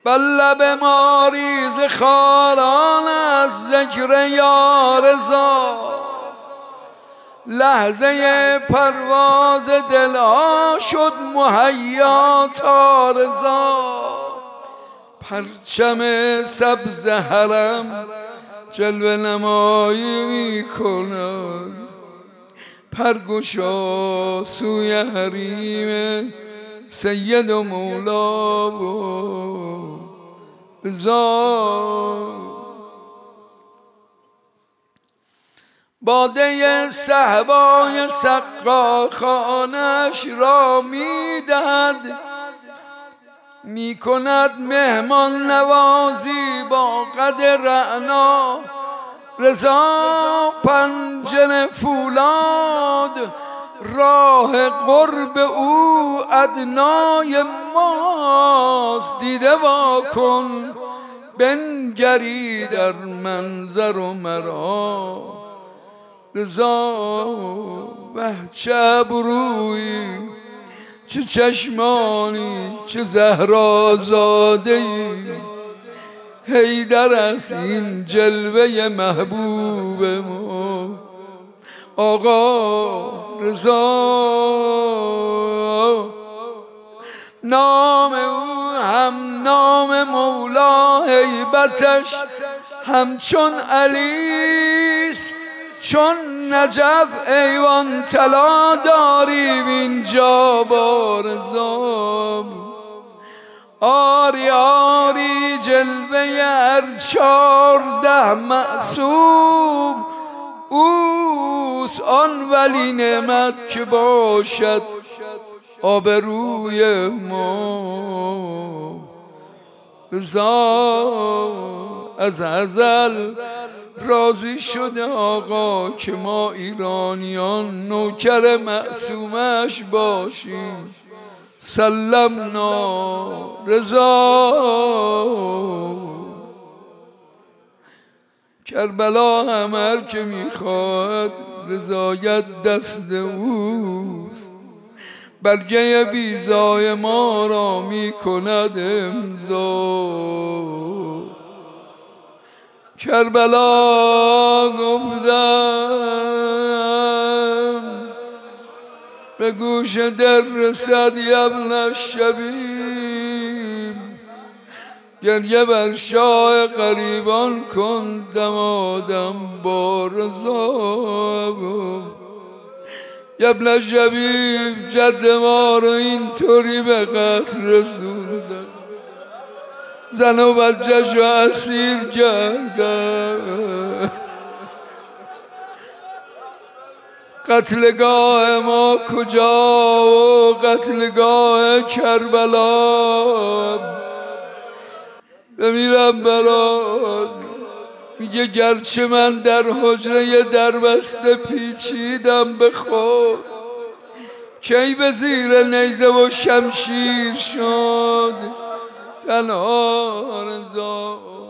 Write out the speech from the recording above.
بر لب ماریز خاران از ذکر یا رضا، لحظه پرواز دلها شد مهیا تا رضا. پرچم سبز حرم جلوه نمایی می کند، پرگشا سوی حریم سید و مولا و رضا. باده صهبای سقا خانش را می دهد، می کند مهمان نوازی با قد رعنا. رضا پنجه فولاد راه قرب او ادنای ماست. دیده وا کن بنگری در منظر و مرا. رضا وه چه ابرویی، چه چشمانی، چه زهرازاده‌ای. حیدر است این جلوه محبوب ما. آقا رضا نام او هم نام مولا، هیبتش همچون علیست. چون نجف ایوان طلا داریم اینجا با رضا. آری آری جلوه هر 14 معصوم اوست. آن ولی نعمت که باشد آبروی ما. رضا از ازل راضی شده آقا که ما ایرانیان نوکر معصومش باشیم. سلمنا رضا. کربلا هم هر که میخواد رضایت دست اوست. برگه ویزای ما را میکند امضا. کربلا گفتم به گوش در رسد یبن الشبیب. گریه بر شاه غریبان کن دمادم با رضا. یبن الشبیب جد ما رو اینطوری به قتل رسوندن، زن و بچه‌ش رو اسیر کردن. قتلگاه ما کجا و قتلگاه کربلا؟ بمیرم برات. میگه گرچه من در حجره دربسته پیچیدم به خود، کی به زیر نیزه و شمشیر شد تنها رضا.